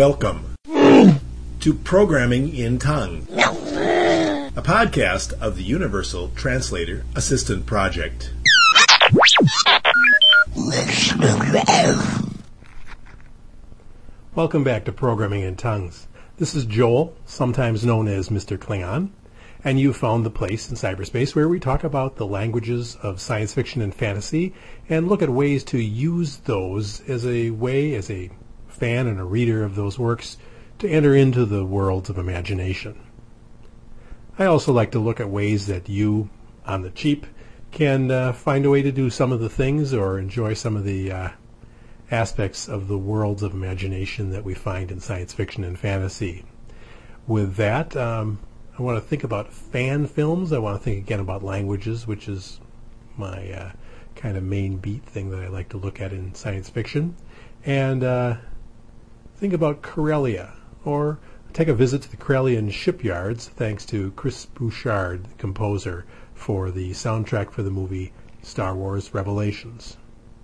Welcome to Programming in Tongue, a podcast of the Universal Translator Assistant Project. Welcome back to Programming in Tongues. This is Joel, sometimes known as Mr. Klingon, and you found the place in cyberspace where we talk about the languages of science fiction and fantasy and look at ways to use those as a way, as a fan and a reader of those works, to enter into the worlds of imagination. I also like to look at ways that you, on the cheap, can find a way to do some of the things or enjoy some of the aspects of the worlds of imagination that we find in science fiction and fantasy. With that, I want to think about fan films. I want to think again about languages, which is my kind of main beat thing that I like to look at in science fiction. And think about Corellia, or take a visit to the Corellian shipyards, thanks to Chris Bouchard, the composer, for the soundtrack for the movie Star Wars Revelations.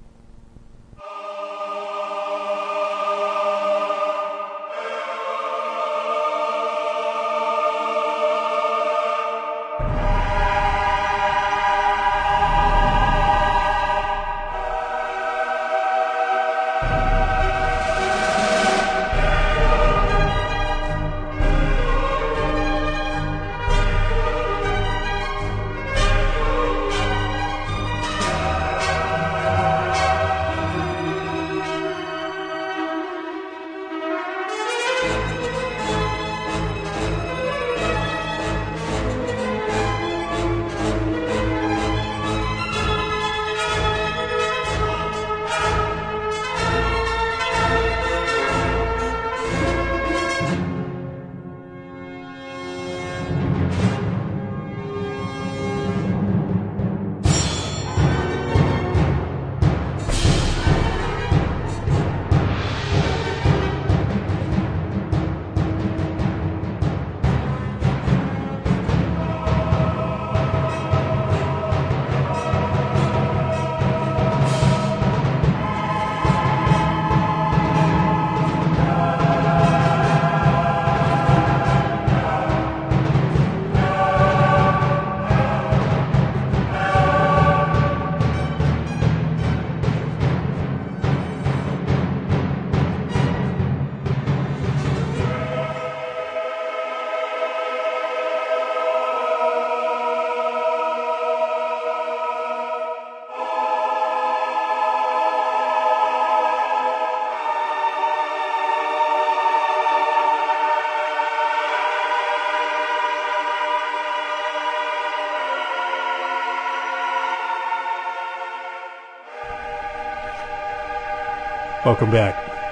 Welcome back.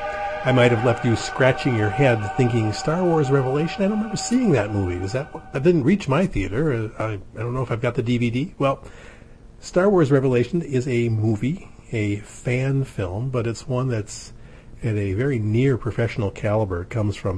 I might have left you scratching your head thinking Star Wars Revelation. I don't remember seeing that movie. That didn't reach my theater. I don't know if I've got the DVD. Well, Star Wars Revelation is a movie, a fan film, but it's one that's at a very near professional caliber. It comes from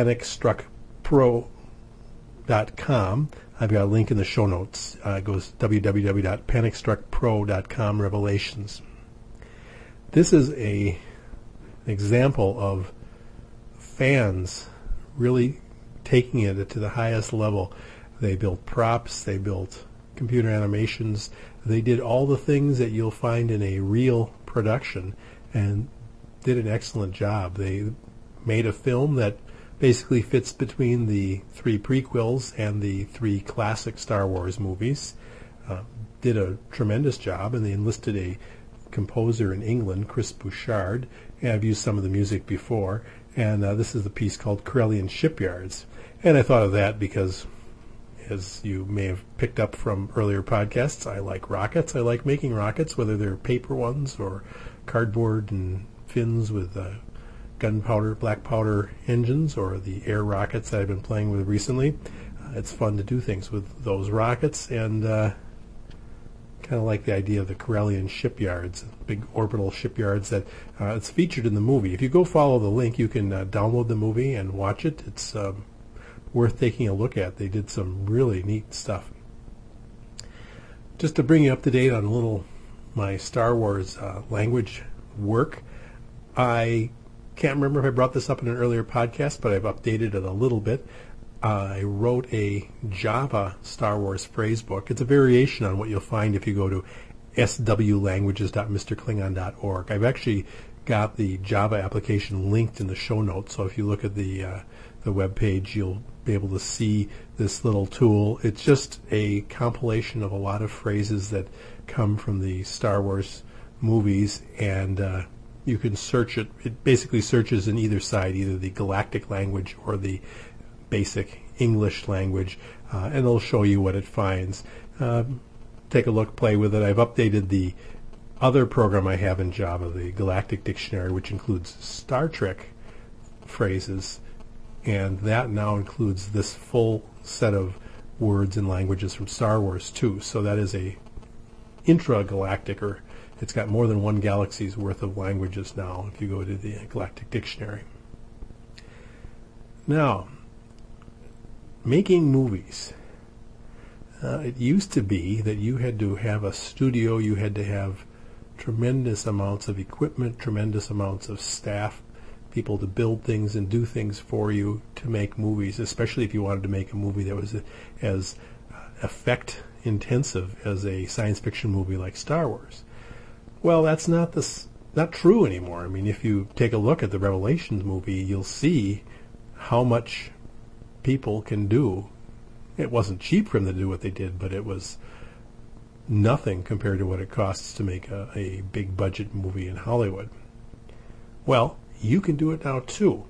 PanicStruckPro.com. I've got a link in the show notes. It goes www.panicstruckpro.com Revelations. This is an example of fans really taking it to the highest level. They built props, they built computer animations, they did all the things that you'll find in a real production and did an excellent job. They made a film that basically fits between the three prequels and the three classic Star Wars movies. Did a tremendous job, and they enlisted a composer in England, Chris Bouchard, and I've used some of the music before, and this is the piece called Corellian Shipyards. And I thought of that because, as you may have picked up from earlier podcasts, I like rockets. I like making rockets, whether they're paper ones or cardboard and fins with gunpowder, black powder engines, or the air rockets that I've been playing with recently. It's fun to do things with those rockets, and kind of like the idea of the Corellian shipyards, big orbital shipyards that it's featured in the movie. If you go follow the link, you can download the movie and watch it. It's worth taking a look at. They did some really neat stuff. Just to bring you up to date on a little my Star Wars language work, I can't remember if I brought this up in an earlier podcast, but I've updated it a little bit. I wrote a Java Star Wars phrase book. It's a variation on what you'll find if you go to swlanguages.mrklingon.org. I've actually got the Java application linked in the show notes, so if you look at the web page, you'll be able to see this little tool. It's just a compilation of a lot of phrases that come from the Star Wars movies, and you can search it. It basically searches in either side, either the galactic language or the basic English language, and it'll show you what it finds. Take a look, play with it. I've updated the other program I have in Java, the Galactic Dictionary, which includes Star Trek phrases, and that now includes this full set of words and languages from Star Wars too. So that is a intra-galactic, or it's got more than one galaxy's worth of languages now if you go to the Galactic Dictionary. Now, making movies. It used to be that you had to have a studio, you had to have tremendous amounts of equipment, tremendous amounts of staff, people to build things and do things for you to make movies, especially if you wanted to make a movie that was as effect intensive as a science fiction movie like Star Wars. Well, that's not true anymore. I mean, if you take a look at the Revelations movie, you'll see how much people can do. It wasn't cheap for them to do what they did, but it was nothing compared to what it costs to make a big budget movie in Hollywood. Well, you can do it now too.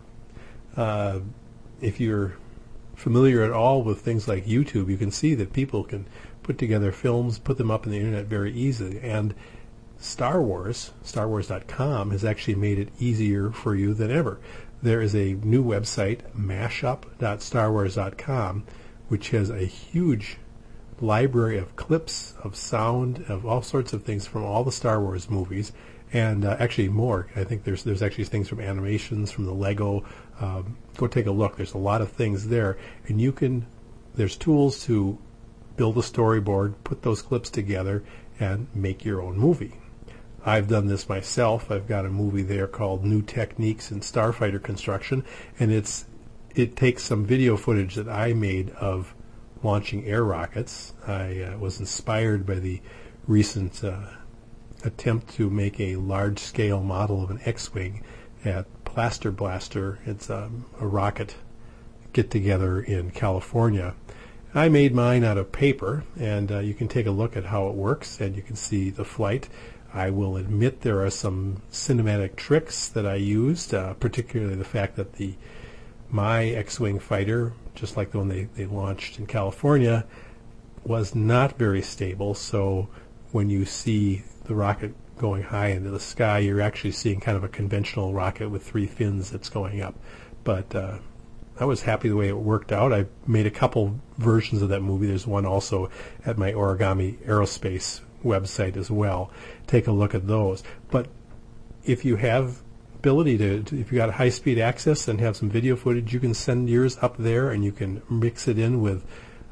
If you're familiar at all with things like YouTube, you can see that people can put together films, put them up on the internet very easily. And Star Wars, StarWars.com, has actually made it easier for you than ever. There is a new website, mashup.starwars.com, which has a huge library of clips, of sound, of all sorts of things from all the Star Wars movies, and actually more. I think there's actually things from animations, from the Lego. Go take a look. There's a lot of things there, and there's tools to build a storyboard, put those clips together, and make your own movie. I've done this myself. I've got a movie there called New Techniques in Starfighter Construction, and it takes some video footage that I made of launching air rockets. I was inspired by the recent attempt to make a large-scale model of an X-Wing at Plaster Blaster. It's a rocket get-together in California. I made mine out of paper, and you can take a look at how it works, and you can see the flight. I will admit there are some cinematic tricks that I used, particularly the fact that my X-Wing fighter, just like the one they launched in California, was not very stable. So when you see the rocket going high into the sky, you're actually seeing kind of a conventional rocket with 3 fins that's going up. But I was happy the way it worked out. I made a couple versions of that movie. There's one also at my Origami Aerospace website as well. Take a look at those. But if you have ability if you got high-speed access and have some video footage, you can send yours up there, and you can mix it in with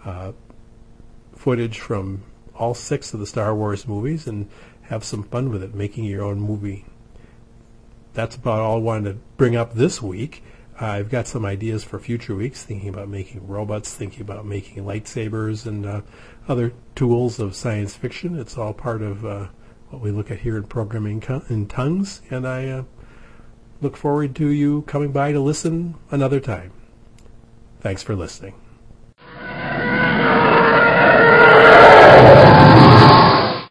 footage from all 6 of the Star Wars movies and have some fun with it, making your own movie. That's about all I wanted to bring up this week. I've got some ideas for future weeks, thinking about making robots, thinking about making lightsabers and other tools of science fiction. It's all part of what we look at here in Programming in Tongues, and I look forward to you coming by to listen another time. Thanks for listening.